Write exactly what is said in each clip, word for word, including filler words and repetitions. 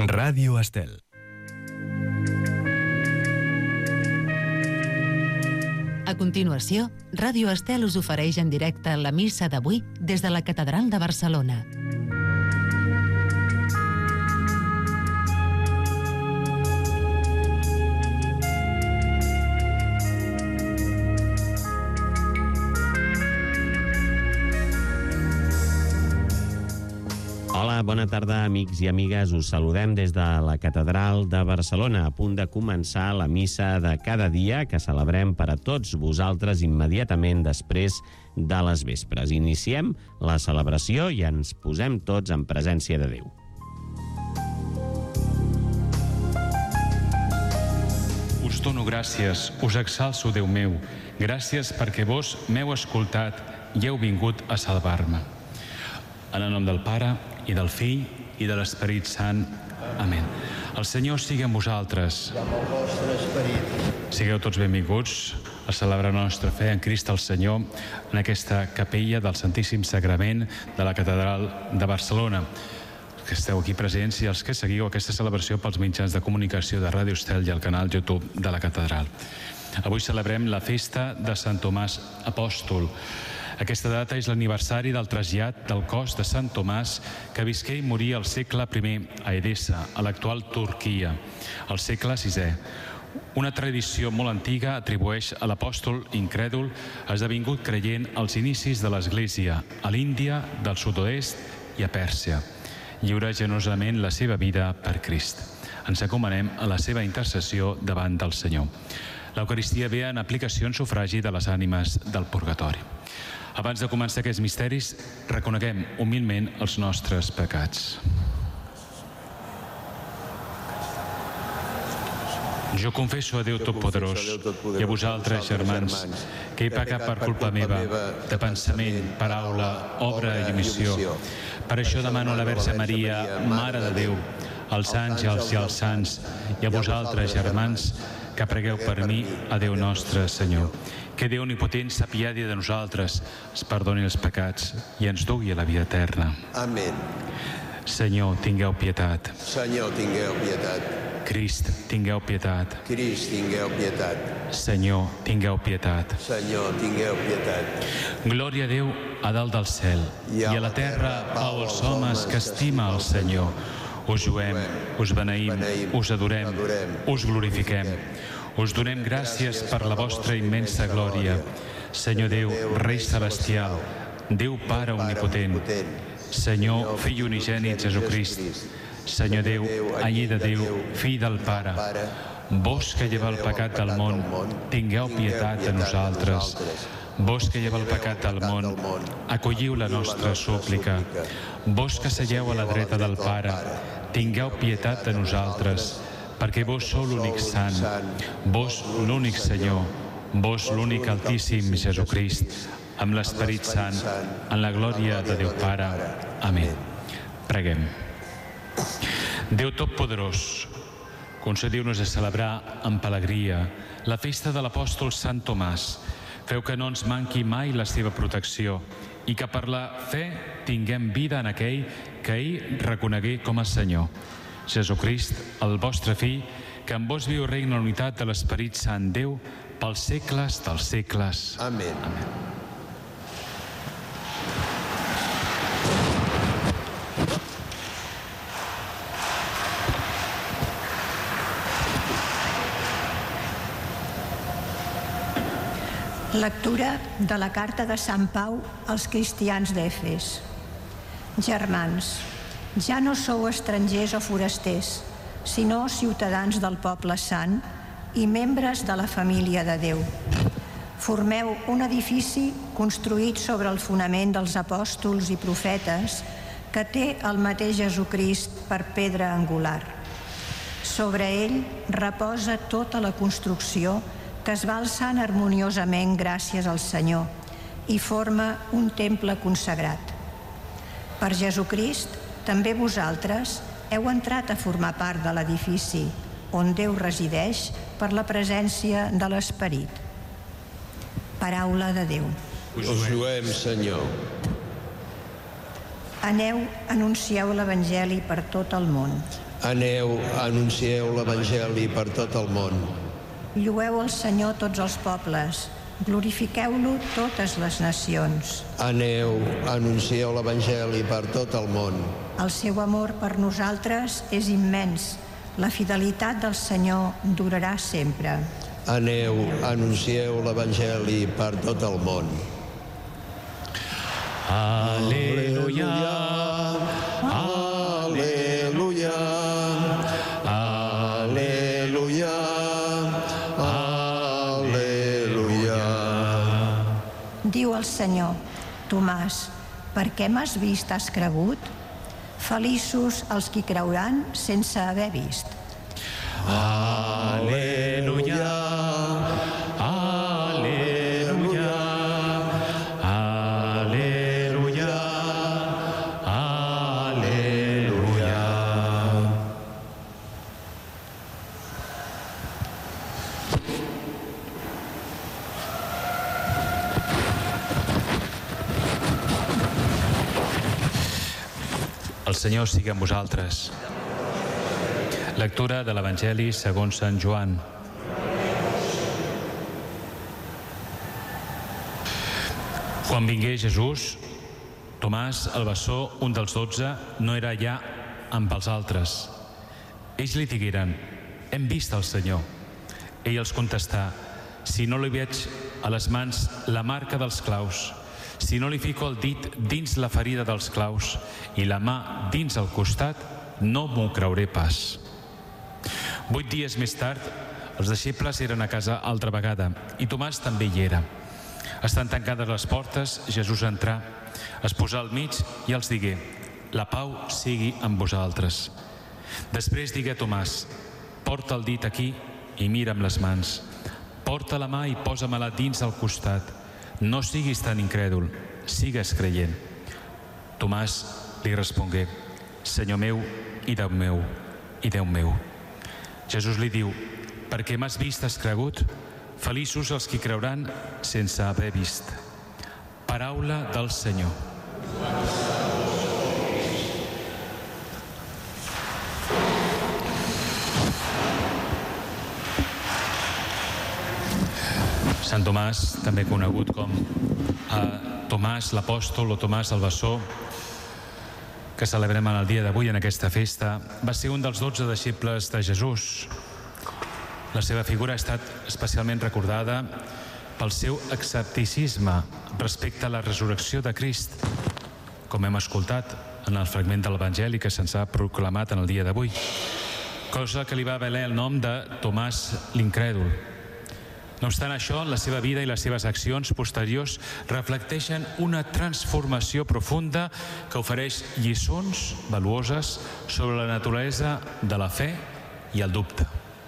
Ràdio Estel. A continuació, Ràdio Estel us ofereix en directe la missa d'avui des de la Catedral de Barcelona. Hola, bona tarda, amics i amigues. Us saludem des de la Catedral de Barcelona, a punt de començar la missa de cada dia que celebrem per a tots vosaltres immediatament després de les vespres. Iniciem la celebració i ens posem tots en presència de Déu. Us dono gràcies, us exalço, Déu meu. Gràcies perquè vos m'heu escoltat i heu vingut a salvar-me. En el nom del Pare, i del Fill, i de l'Esperit Sant. Amén. El Senyor sigui amb vosaltres. I amb el vostre esperit. Sigueu tots benvinguts a celebrar la nostra fe en Crist el Senyor en aquesta capella del Santíssim Sagrament de la Catedral de Barcelona. Els que esteu aquí presents i els que seguiu aquesta celebració pels mitjans de comunicació de Ràdio Estel i el canal YouTube de la Catedral. Avui celebrem la festa de Sant Tomàs Apòstol. Aquesta data és l'aniversari del trasllat del cos de Sant Tomàs que visqué i morí al segle primer a Edessa, a l'actual Turquia, al segle sisè. Una tradició molt antiga atribueix a l'apòstol incrèdul esdevingut creient als inicis de l'Església, a l'Índia, del sud-oest i a Pèrsia. Lliura generosament la seva vida per Crist. Ens acomanem a la seva intercessió davant del Senyor. L'Eucaristia ve en aplicació en sufragi de les ànimes del purgatori. Abans de començar aquests misteris, reconeguem humilment els nostres pecats. Jo confesso a Déu Totpoderós i a vosaltres, germans, que he pecat per culpa meva, de pensament, paraula, obra i omissió. Per això demano a la Verge Maria, Mare de Déu, als àngels i als sants, i a vosaltres, germans, que pregueu per mi a Déu nostre Senyor. Que Déu Omnipotent s'apiadi de nosaltres, ens perdoni els pecats i ens dugui a la vida eterna. Amén. Senyor, tingueu pietat. Senyor, tingueu pietat. Crist, tingueu pietat. Crist, tingueu pietat. Senyor, tingueu pietat. Senyor, tingueu pietat. Glòria a Déu a dalt del cel i a la terra pau als homes que estima el Senyor. Us juem, us beneïm, us adorem, us glorifiquem. Us donem gràcies per la vostra immensa glòria. Senyor Déu, Rei Celestial, Déu Pare Omnipotent, Senyor, Fill Unigènit Jesucrist, Senyor Déu, Allí de Déu, Fill del Pare, vos que lleva el pecat del món, tingueu pietat de nosaltres. Vos que lleva el pecat del món, acolliu la nostra súplica. Vos que seieu a la dreta del Pare, tingueu pietat de nosaltres, perquè vos sou l'únic sant, vos l'únic Senyor, vos l'únic Altíssim Jesucrist, amb l'Esperit Sant, en la glòria de Déu Pare. Amén. Preguem. Déu Totpoderós, concediu-nos a celebrar amb alegria la festa de l'apòstol Sant Tomàs. Feu que no ens manqui mai la seva protecció i que per la fe tinguem vida en aquell que ell reconegué com a Senyor. Jesucrist, el vostre Fill, que en vos viu regna la unitat de l'Esperit Sant Déu pels segles dels segles. Amén. Amén. Lectura de la carta de Sant Pau als cristians d'Efes. Germans, ja no sou estrangers o forasters, sinó ciutadans del poble sant i membres de la família de Déu. Formeu un edifici construït sobre el fonament dels apòstols i profetes que té el mateix Jesucrist per pedra angular. Sobre ell reposa tota la construcció que es va alçant harmoniosament gràcies al Senyor i forma un temple consagrat. Per Jesucrist, també vosaltres heu entrat a formar part de l'edifici on Déu resideix per la presència de l'Esperit. Paraula de Déu. Us lluem, Senyor. Aneu, anuncieu l'Evangeli per tot el món. Aneu, anuncieu l'Evangeli per tot el món. Llueu el Senyor tots els pobles, glorifiqueu-lo totes les nacions. Aneu, anuncieu l'Evangeli per tot el món. El seu amor per nosaltres és immens. La fidelitat del Senyor durarà sempre. Aneu, anuncieu l'Evangeli per tot el món. Aleluia, aleluia, aleluia, aleluia. Diu el Senyor: Tomàs, per què m'has vist, has cregut? Feliços els qui creuran sense haver vist. aleluia, aleluia, aleluia, aleluia. El Senyor sigui amb vosaltres. Lectura de l'Evangeli segons Sant Joan. Quan vingué Jesús, Tomàs, el bessó, un dels dotze, no era allà amb els altres. Ells li digueren: hem vist el Senyor. Ell els contestà: si no li veig a les mans la marca dels claus, si no li fico el dit dins la ferida dels claus i la mà dins el costat, no m'ho creuré pas. Vuit dies més tard, els deixebles eren a casa altra vegada i Tomàs també hi era. Estant tancades les portes, Jesús entrà, es posà al mig i els digué: la pau sigui amb vosaltres. Després digué a Tomàs: porta el dit aquí i mira'm les mans. Porta la mà i posa-me-la dins el costat. No siguis tan incrèdul, sigues creient. Tomàs li respongué: Senyor meu i Déu meu, i Déu meu. Jesús li diu: perquè m'has vist, has cregut? Feliços els qui creuran sense haver vist. Paraula del Senyor. Sant Tomàs, també conegut com a Tomàs l'apòstol o Tomàs el bessó, que celebrem en el dia d'avui en aquesta festa, va ser un dels dotze deixebles de Jesús. La seva figura ha estat especialment recordada pel seu escepticisme respecte a la resurrecció de Crist, com hem escoltat en el fragment de l'Evangeli que se'ns ha proclamat en el dia d'avui, cosa que li va valer el nom de Tomàs l'incrèdul. No obstant això, la seva vida i les seves accions posteriors reflecteixen una transformació profunda que ofereix lliçons valuoses sobre la naturalesa de la fe i el dubte.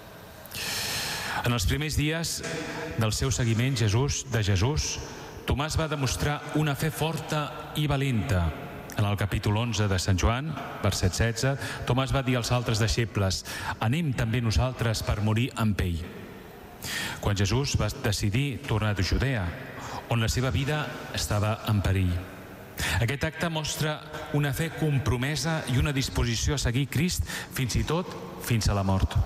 En els primers dies del seu seguiment Jesús, de Jesús, Tomàs va demostrar una fe forta i valenta. En el capítol onze de Sant Joan, verset setze, Tomàs va dir als altres deixebles: anem també nosaltres per morir amb ell. Quan Jesús va decidir tornar a Judea, on la seva vida estava en perill. Aquest acte mostra una fe compromesa i una disposició a seguir Crist fins i tot fins a la mort.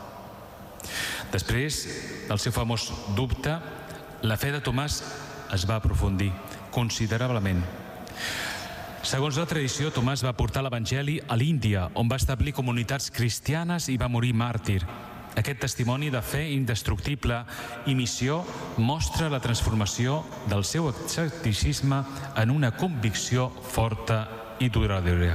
Després del seu famós dubte, la fe de Tomàs es va aprofundir considerablement. Segons la tradició, Tomàs va portar l'Evangeli a l'Índia, on va establir comunitats cristianes i va morir màrtir. Aquest testimoni de fe indestructible i missió mostra la transformació del seu escepticisme en una convicció forta i duradora.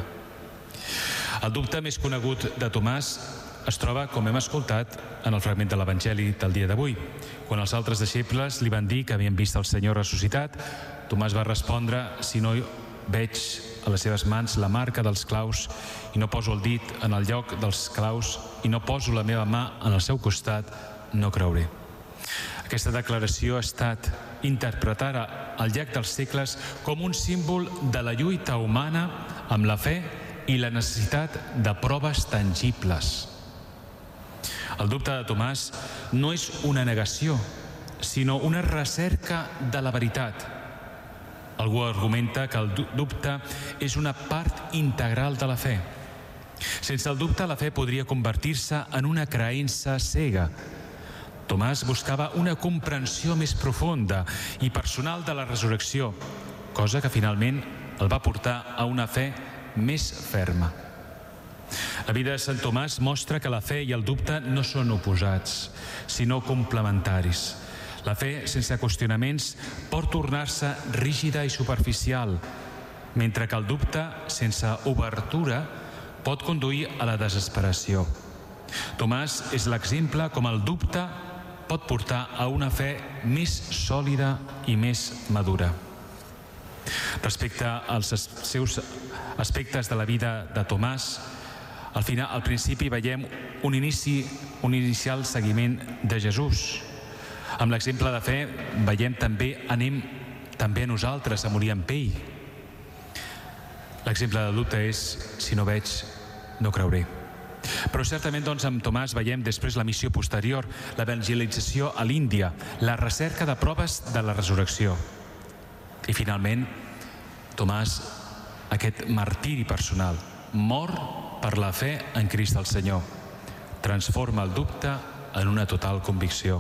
El dubte més conegut de Tomàs es troba, com hem escoltat, en el fragment de l'Evangeli del dia d'avui. Quan els altres deixebles li van dir que havien vist el Senyor ressuscitat, Tomàs va respondre: si no veig a les seves mans la marca dels claus i no poso el dit en el lloc dels claus i no poso la meva mà en el seu costat, no creuré. Aquesta declaració ha estat interpretada al llarg dels segles com un símbol de la lluita humana amb la fe i la necessitat de proves tangibles. El dubte de Tomàs no és una negació, sinó una recerca de la veritat. Algú argumenta que el dubte és una part integral de la fe. Sense el dubte, la fe podria convertir-se en una creença cega. Tomàs buscava una comprensió més profunda i personal de la resurrecció, cosa que finalment el va portar a una fe més ferma. La vida de Sant Tomàs mostra que la fe i el dubte no són oposats, sinó complementaris. La fe, sense qüestionaments, pot tornar-se rígida i superficial, mentre que el dubte, sense obertura, pot conduir a la desesperació. Tomàs és l'exemple com el dubte pot portar a una fe més sòlida i més madura. Respecte als seus aspectes de la vida de Tomàs, al final, al principi veiem un inici, un inicial seguiment de Jesús. Amb l'exemple de fe veiem també, anem també a nosaltres a morir amb ell. L'exemple de dubte és, si no veig, no creuré. Però certament, doncs, amb Tomàs veiem després la missió posterior, l'evangelització a l'Índia, la recerca de proves de la resurrecció. I finalment, Tomàs, aquest martiri personal, mor per la fe en Crist el Senyor. Transforma el dubte en una total convicció.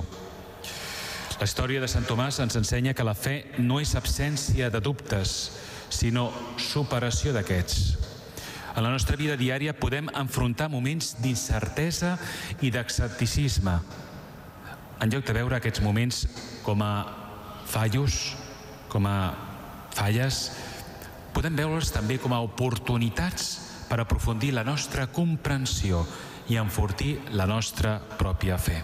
La història de Sant Tomàs ens ensenya que la fe no és absència de dubtes, sinó superació d'aquests. En la nostra vida diària podem enfrontar moments d'incertesa i d'escepticisme. En lloc de veure aquests moments com a fallos, com a falles, podem veure'ls també com a oportunitats per aprofundir la nostra comprensió i enfortir la nostra pròpia fe.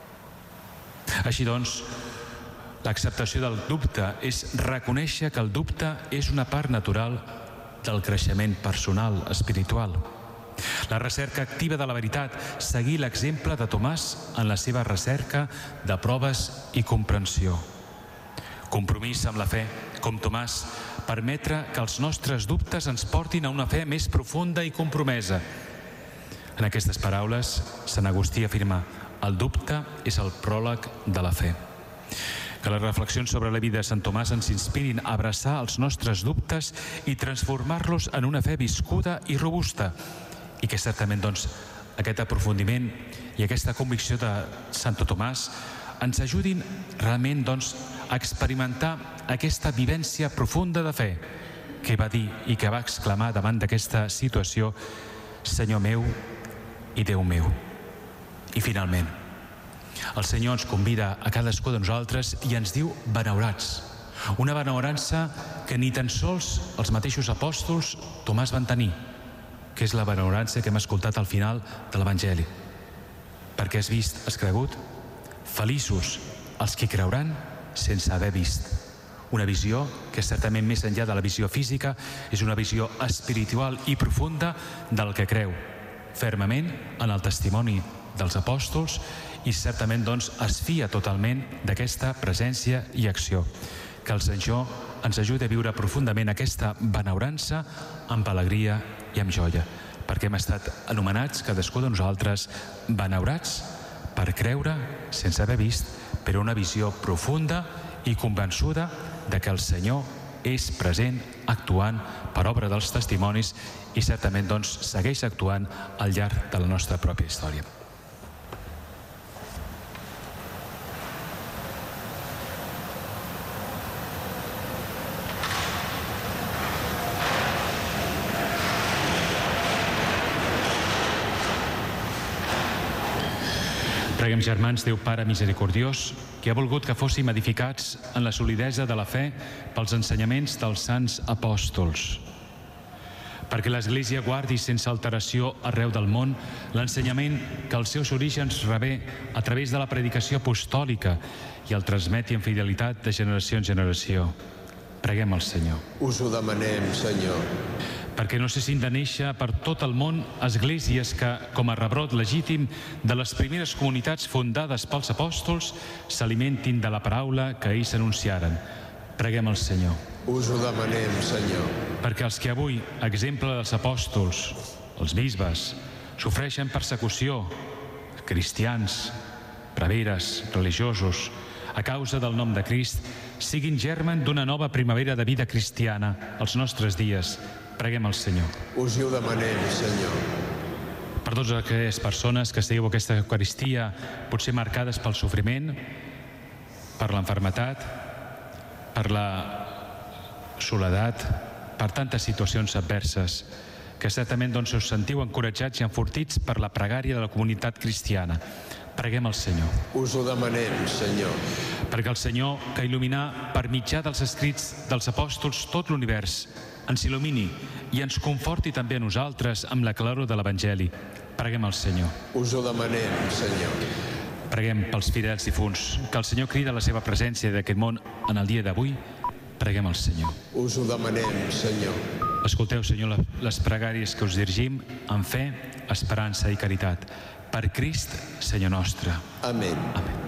Així doncs, l'acceptació del dubte és reconèixer que el dubte és una part natural del creixement personal, espiritual. La recerca activa de la veritat, seguir l'exemple de Tomàs en la seva recerca de proves i comprensió. Compromís amb la fe, com Tomàs, permetre que els nostres dubtes ens portin a una fe més profunda i compromesa. En aquestes paraules, Sant Agustí afirma: el dubte és el pròleg de la fe. Que les reflexions sobre la vida de Sant Tomàs ens inspirin a abraçar els nostres dubtes i transformar-los en una fe viscuda i robusta. I que certament, doncs, aquest aprofundiment i aquesta convicció de Sant Tomàs ens ajudin realment, doncs, a experimentar aquesta vivència profunda de fe que va dir i que va exclamar davant d'aquesta situació: Senyor meu i Déu meu. I finalment, el Senyor ens convida a cadascú de nosaltres i ens diu benaurats. Una benaurança que ni tan sols els mateixos apòstols Tomàs van tenir, que és la benaurança que hem escoltat al final de l'Evangeli. Perquè has vist, has cregut? Feliços els que creuran sense haver vist. Una visió que certament, més enllà de la visió física, és una visió espiritual i profunda del que creu fermament en el testimoni dels apòstols i certament, doncs, es fia totalment d'aquesta presència i acció. Que el Senyor ens ajudi a viure profundament aquesta benaurança amb alegria i amb joia, perquè hem estat anomenats, cadascú de nosaltres, benaurats per creure sense haver vist, però una visió profunda i convençuda de que el Senyor és present, actuant per obra dels testimonis i certament, doncs, segueix actuant al llarg de la nostra pròpia història. Preguem, germans, Déu Pare misericordiós, que ha volgut que fóssim edificats en la solidesa de la fe pels ensenyaments dels sants apòstols, perquè l'Església guardi sense alteració arreu del món l'ensenyament que els seus orígens rebé a través de la predicació apostòlica i el transmeti en fidelitat de generació en generació. Preguem al Senyor. Us ho demanem, Senyor. Perquè no cessin de néixer per tot el món esglésies que, com a rebrot legítim de les primeres comunitats fundades pels apòstols, s'alimentin de la paraula que ells anunciaren. Preguem al Senyor. Us ho demanem, Senyor. Perquè els que avui, a exemple dels apòstols, els bisbes, sofreixen persecució, cristians, preveres, religiosos, a causa del nom de Crist, siguin germen d'una nova primavera de vida cristiana als nostres dies. Preguem al Senyor. Us ho demanem, Senyor. per totes aquelles persones que seguiu aquesta Eucaristia potser marcades pel sofriment, per l'enfermetat, per la soledat, per tantes situacions adverses, que certament doncs, us sentiu encoratjats i enfortits per la pregària de la comunitat cristiana. Preguem al Senyor. Us ho demanem, Senyor. Perquè el Senyor, que il·lumina per mitjà dels escrits dels apòstols tot l'univers, ens il·lumini i ens conforti també a nosaltres amb la claror de l'Evangeli. Preguem al Senyor. Us ho demanem, Senyor. Preguem pels fidels difunts, que el Senyor crida la seva presència d'aquest món en el dia d'avui. Preguem al Senyor. Us ho demanem, Senyor. Escolteu, Senyor, les pregàries que us dirigim amb fe, esperança i caritat. Per Crist, Senyor nostre. Amén. Amén.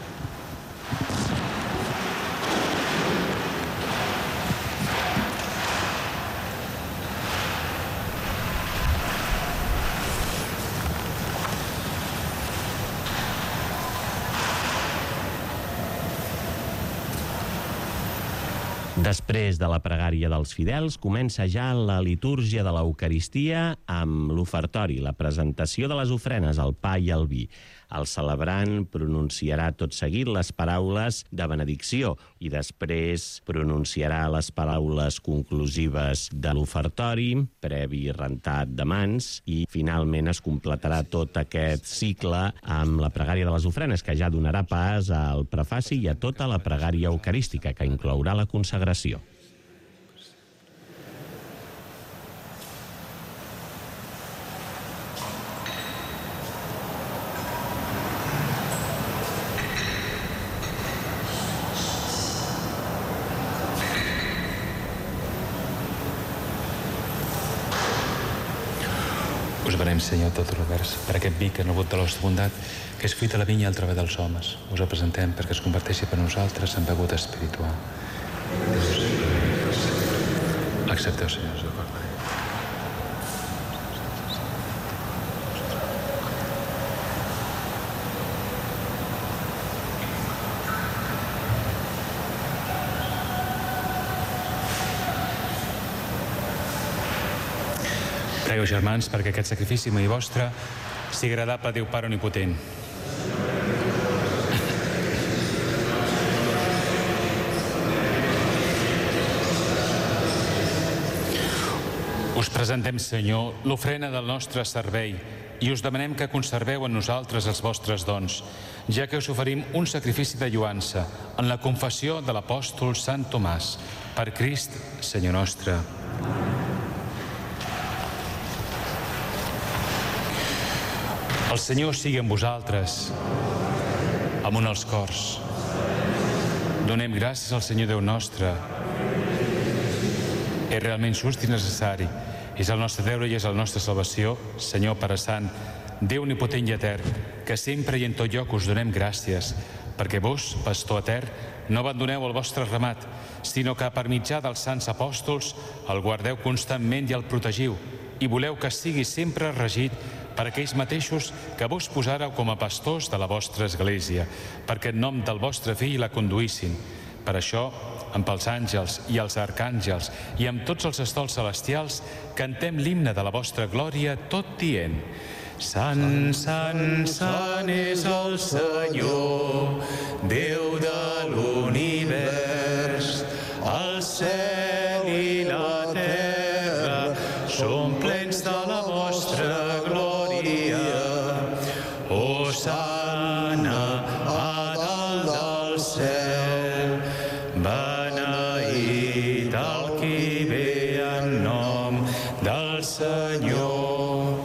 Després de la pregària dels fidels, comença ja la litúrgia de l'Eucaristia amb l'ofertori, la presentació de les ofrenes, el pa i el vi. El celebrant pronunciarà tot seguit les paraules de benedicció i després pronunciarà les paraules conclusives de l'ofertori, previ rentat de mans, i finalment es completarà tot aquest cicle amb la pregària de les ofrenes, que ja donarà pas al prefaci i a tota la pregària eucarística, que inclourà la consagració. Us venem, Senyor, tot l'univers, per aquest vi que en el vot de la vostra bondat, que és fruit de la vinya i el treball dels homes. Us el presentem perquè es converteixi per nosaltres en beguda espiritual. Accepteu, Senyor, el cor. Pregueu, germans, perquè aquest sacrifici meu i vostre sigui agradable a Déu Pare Omnipotent. Us presentem, Senyor, l'ofrena del nostre servei i us demanem que conserveu en nosaltres els vostres dons, ja que us oferim un sacrifici de lloança en la confessió de l'apòstol Sant Tomàs. Per Crist, Senyor nostre. El Senyor sigui amb vosaltres, amunt els cors. Donem gràcies al Senyor Déu nostre. És realment just i necessari. És el nostre deure i és la nostra salvació, Senyor Pare Sant, Déu omnipotent i etern, que sempre i en tot lloc us donem gràcies, perquè vos, pastor etern, no abandoneu el vostre ramat, sinó que per mitjà dels sants apòstols el guardeu constantment i el protegiu, i voleu que sigui sempre regit per aquells mateixos que vos posàreu com a pastors de la vostra església, perquè en nom del vostre fill la conduïssin. Per això, amb els àngels i els arcàngels i amb tots els estols celestials, cantem l'himne de la vostra glòria, tot dient: Sant, sant, sant és el Senyor, Déu de l'univers. El cel i la terra són plens de la vostra glòria. Hosana a dalt del cel, beneït el qui ve en nom del Senyor.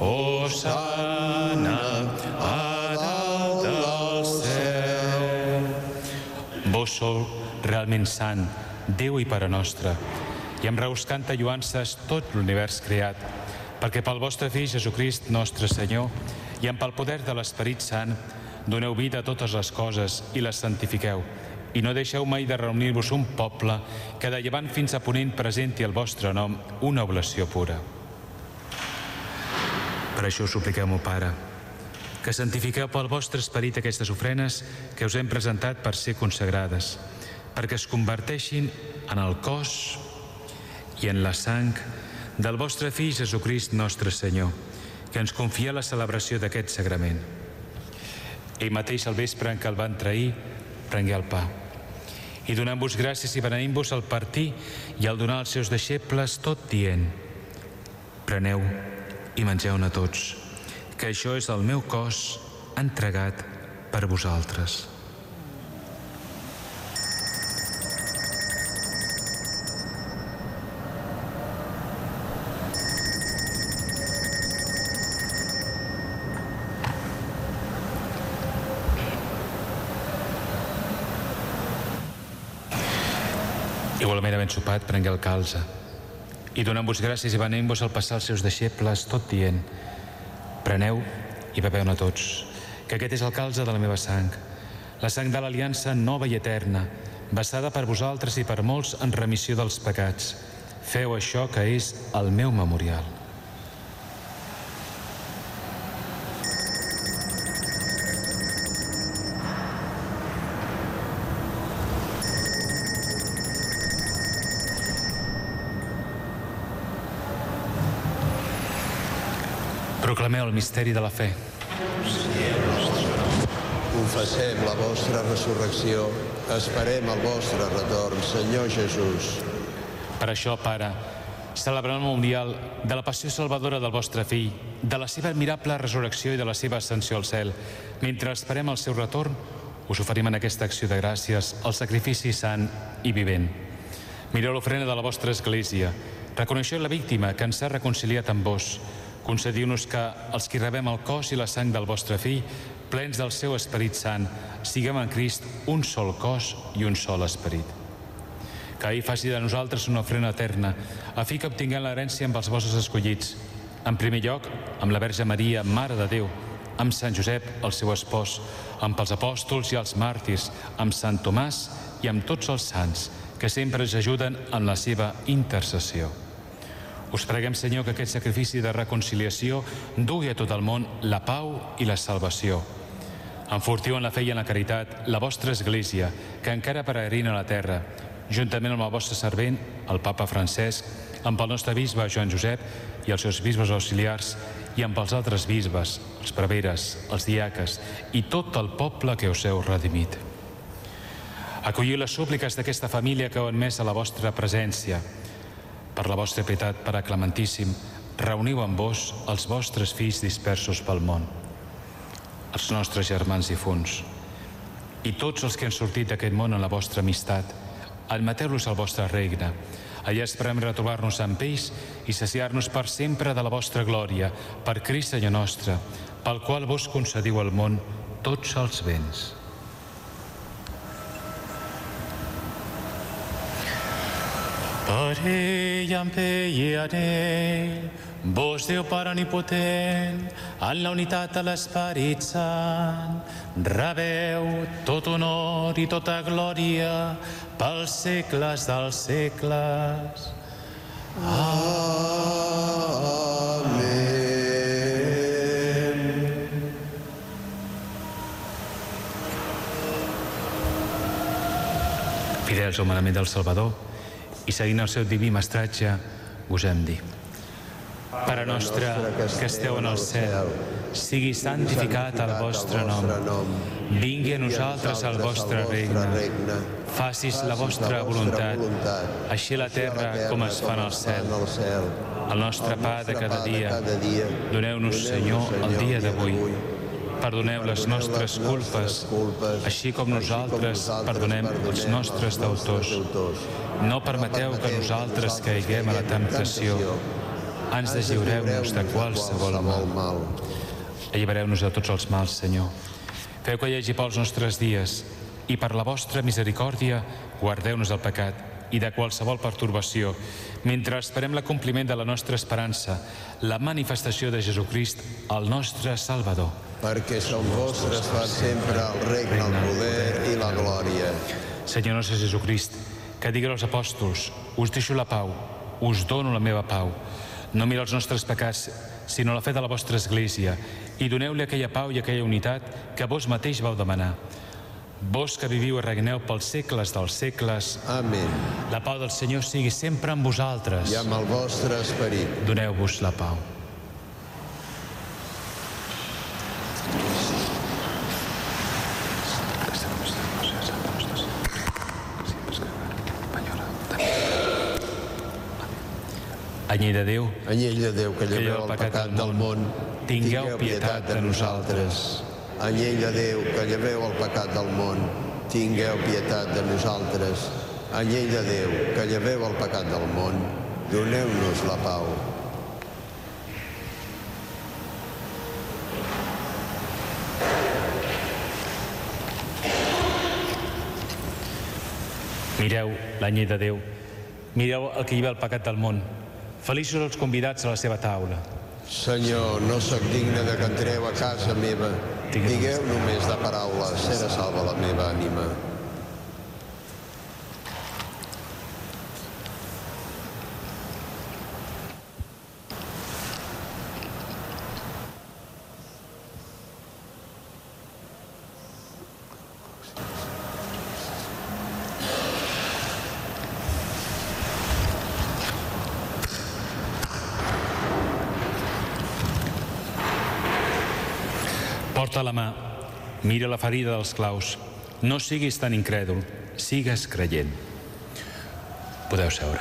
Hosana a dalt del cel. Vos sou realment sant, Déu i Pare nostre, i amb reus canta lloances tot l'univers creat, perquè pel vostre fill Jesucrist nostre Senyor i amb el poder de l'Esperit Sant doneu vida a totes les coses i les santifiqueu, i no deixeu mai de reunir-vos un poble que de llevant fins a ponent presenti el vostre nom una oblació pura. Per això us supliqueu, meu Pare, que santifiqueu pel vostre esperit aquestes ofrenes que us hem presentat per ser consagrades, perquè es converteixin en el cos i en la sang del vostre fill Jesucrist nostre Senyor, que ens confia la celebració d'aquest sagrament. Ell mateix, al vespre en què el van trair, prengué el pa. I donant-vos gràcies i beneint-vos al partir i al donar als seus deixebles, tot dient: preneu i mengeu-ne tots, que això és el meu cos entregat per vosaltres. Igualment, havent sopat, prengué el calze i donant-vos gràcies i beneint-vos al passar als seus deixebles, tot dient: preneu i beveu-ne tots, que aquest és el calze de la meva sang, la sang de l'aliança nova i eterna, vessada per vosaltres i per molts en remissió dels pecats. Feu això, que és el meu memorial. Proclameu el misteri de la fe. Confessem la vostra resurrecció, esperem el vostre retorn, Senyor Jesús. Per això, Pare, celebrant el memorial de la passió salvadora del vostre fill, de la seva admirable resurrecció i de la seva ascensió al cel, mentre esperem el seu retorn, us oferim en aquesta acció de gràcies el sacrifici sant i vivent. Mireu l'ofrena de la vostra Església, reconeixeu la víctima que ens ha reconciliat amb vos. Concediu-nos que, els qui rebem el cos i la sang del vostre fill, plens del seu Esperit Sant, siguem en Crist un sol cos i un sol esperit. Que ell faci de nosaltres una ofrena eterna, a fi que obtinguem l'herència amb els vostres escollits. En primer lloc, amb la Verge Maria, Mare de Déu, amb Sant Josep, el seu espòs, amb els apòstols i els màrtirs, amb Sant Tomàs i amb tots els sants, que sempre ens ajuden en la seva intercessió. Us preguem, Senyor, que aquest sacrifici de reconciliació dugui a tot el món la pau i la salvació. Enfortiu en la fe i en la caritat la vostra Església, que encara peregrina a la terra, juntament amb el vostre servent, el Papa Francesc, amb el nostre bisbe Joan Josep i els seus bisbes auxiliars, i amb els altres bisbes, els preveres, els diaques i tot el poble que us heu redimit. Acolliu les súpliques d'aquesta família que heu admès a la vostra presència. Per la vostra pietat, Pare Clementíssim, reuniu amb vos els vostres fills dispersos pel món, els nostres germans difunts, i tots els que han sortit d'aquest món en la vostra amistat. Admeteu-los al vostre regne. Allà esperem retrobar-nos amb ells i saciar-nos per sempre de la vostra glòria, per Crist Senyor nostre, pel qual vos concediu al món tots els béns. Per ell, amb ell i en ell, vos, Déu Pare Omnipotent, en la unitat de l'Esperit Sant, rebeu tot honor i tota glòria pels segles dels segles. Amén. Fidels al manament del Salvador, i seguint el seu diví mestratge, us hem dit: Pare nostre, que esteu en el cel, sigui santificat el vostre nom. Vingui a nosaltres el vostre regne. Facis la vostra voluntat, així a la terra com es fa en el cel. El nostre pa de cada dia, doneu-nos, Senyor, el dia d'avui. Perdoneu les nostres culpes, així com nosaltres perdonem els nostres deutors. No permeteu que nosaltres caiguem a la temptació. Ens deslliureu-nos de qualsevol mal. Allibereu-nos de tots els mals, Senyor. Feu que hi hagi pels nostres dies i per la vostra misericòrdia guardeu-nos del pecat i de qualsevol pertorbació, mentre esperem l'acompliment de la nostra esperança, la manifestació de Jesucrist, el nostre Salvador. Perquè són vostres per sempre el regne, el poder i la glòria. Senyor nostre Jesucrist, que digui als apòstols: us deixo la pau, us dono la meva pau. No mira els nostres pecats, sinó la fe de la vostra Església, i doneu-li aquella pau i aquella unitat que vos mateix vau demanar. Vos que viviu i regneu pels segles dels segles. Amén. La pau del Senyor sigui sempre amb vosaltres. I amb el vostre esperit. Doneu-vos la pau. Anyell de Déu, Anyell de Déu, que lleveu el pecat del món, tingueu pietat de nosaltres. Anyell de Déu, que lleveu el pecat del món, tingueu pietat de nosaltres. Anyell de Déu, que lleveu el pecat del món, doneu-nos la pau. Mireu l'anyell de Déu, mireu el que lleva el pecat del món. Feliços els convidats a la seva taula. Senyor, no sóc digne de que entreu a casa meva. Digueu només de paraula, serà salva la meva ànima. Porta la mà, mira la ferida dels claus. No siguis tan incrèdul, sigues creient. Podeu seure.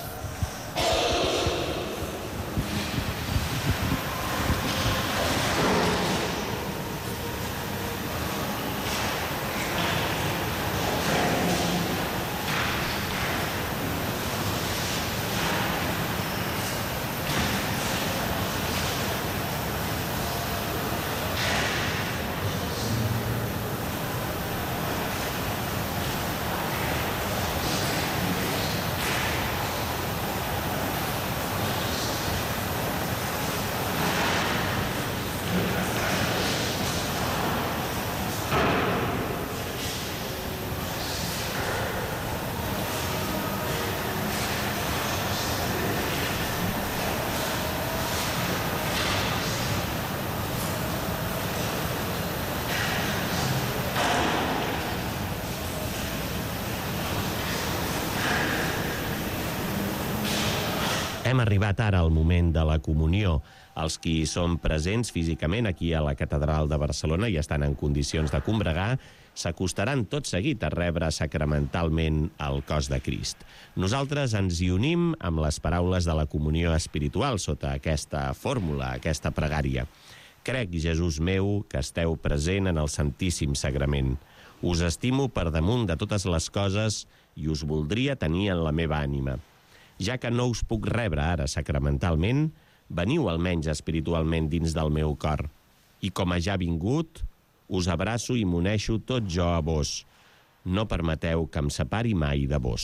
Hem arribat ara al moment de la comunió. Els qui són presents físicament aquí a la Catedral de Barcelona i estan en condicions de combregar s'acostaran tot seguit a rebre sacramentalment el cos de Crist. Nosaltres ens hi unim amb les paraules de la comunió espiritual sota aquesta fórmula, aquesta pregària. Crec, Jesús meu, que esteu present en el Santíssim Sagrament. Us estimo per damunt de totes les coses i us voldria tenir en la meva ànima. Ja que no us puc rebre ara sacramentalment, veniu almenys espiritualment dins del meu cor. I com a ja vingut, us abraço i m'uneixo tot jo a vos. No permeteu que em separi mai de vos.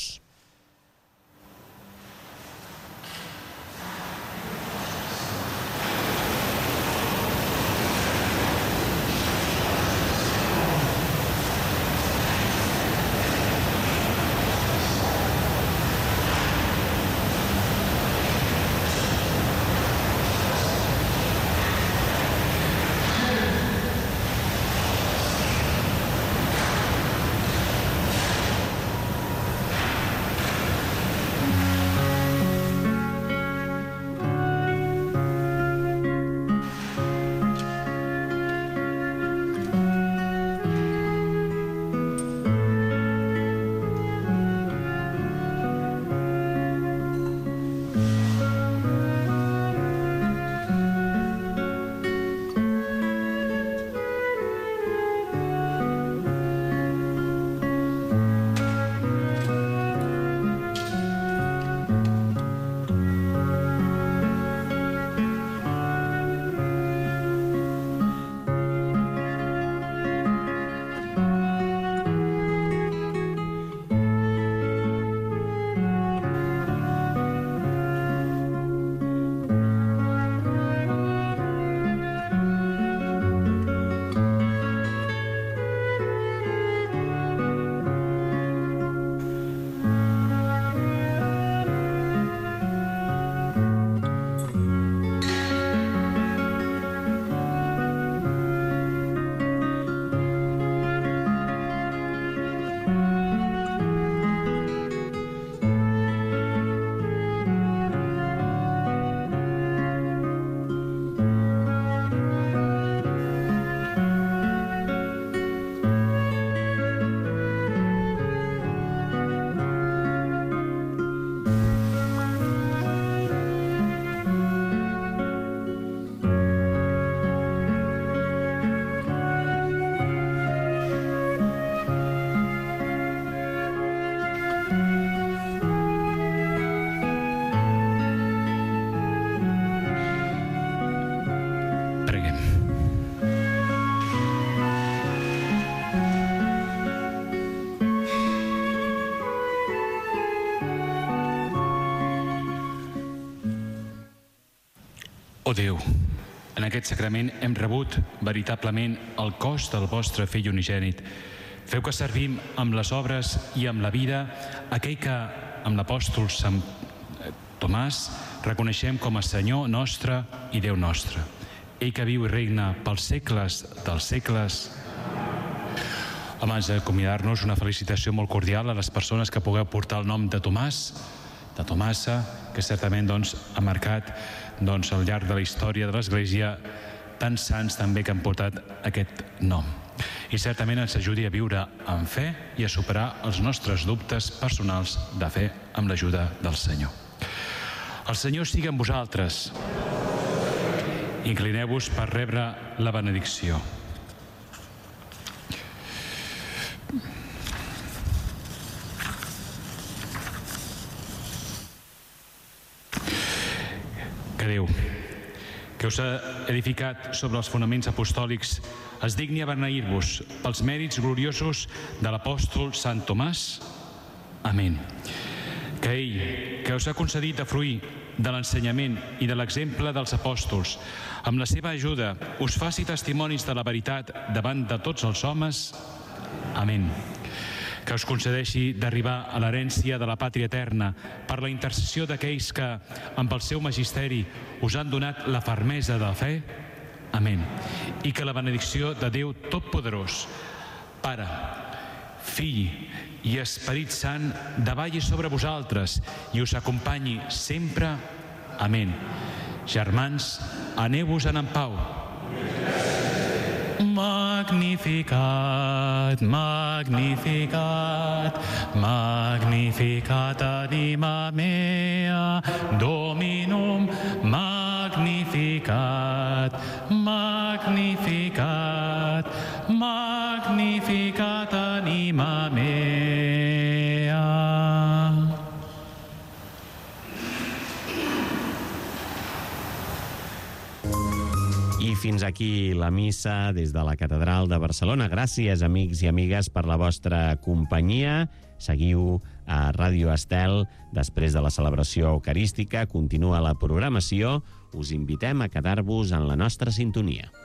Déu, en aquest sacrament hem rebut veritablement el cos del vostre fill unigènit. Feu que servim amb les obres i amb la vida aquell que, amb l'apòstol Sant Tomàs, reconeixem com a Senyor nostre i Déu nostre. Ell que viu i regna pels segles dels segles. Abans d'acomiadar-nos, una felicitació molt cordial a les persones que pugueu portar el nom de Tomàs, de Tomassa, que certament doncs, ha marcat doncs, al llarg de la història de l'Església tants sants també que han portat aquest nom. I certament ens ajudi a viure amb fe i a superar els nostres dubtes personals de fe amb l'ajuda del Senyor. El Senyor sigui amb vosaltres. Inclineu-vos per rebre la benedicció. Que Déu, que us ha edificat sobre els fonaments apostòlics, es digni a beneir-vos pels mèrits gloriosos de l'apòstol Sant Tomàs. Amén. Que ell, que us ha concedit de fruir de l'ensenyament i de l'exemple dels apòstols, amb la seva ajuda us faci testimonis de la veritat davant de tots els homes. Amén. Que us concedeixi d'arribar a l'herència de la pàtria eterna per la intercessió d'aquells que, amb el seu magisteri, us han donat la fermesa de la fe. Amén. I que la benedicció de Déu Totpoderós, Pare, Fill i Esperit Sant, davalli sobre vosaltres i us acompanyi sempre. Amén. Germans, aneu-vos-en en pau. Magnificat, magnificat, magnificat anima mea, Dominum, magnificat, magnificat, magnificat anima mea. I fins aquí la missa des de la Catedral de Barcelona. Gràcies, amics i amigues, per la vostra companyia. Seguiu a Ràdio Estel. Després de la celebració eucarística, continua la programació. Us invitem a quedar-vos en la nostra sintonia.